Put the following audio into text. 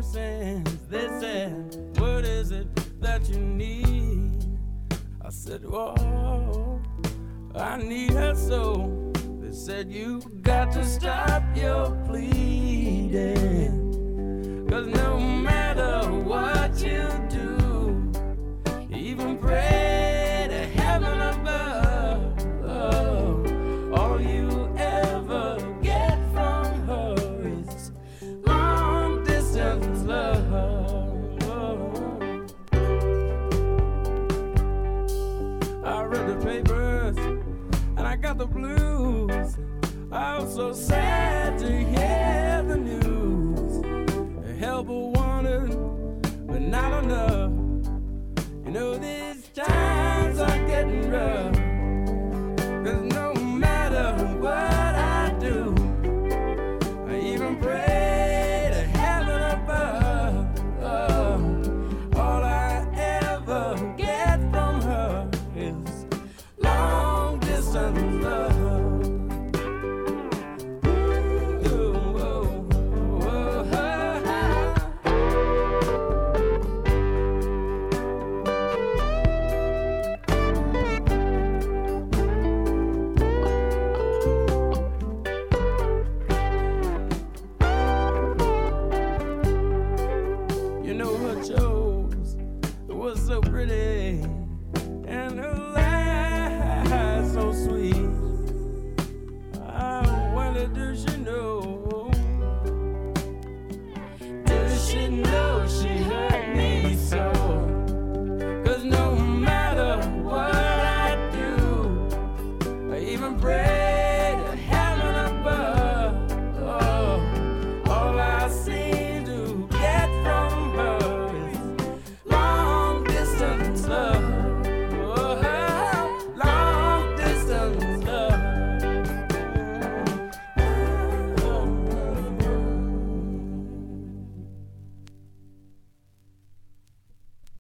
since. They said, what is it that you need? I said, whoa, I need her so. They said, you got to stop your pleading, 'cause no matter what you do, even pray to heaven above, all you ever get from her is long distance love. I read the papers and I got the blues. I was so sad to hear the news. Help wanted, but not enough. You know these times are getting rough.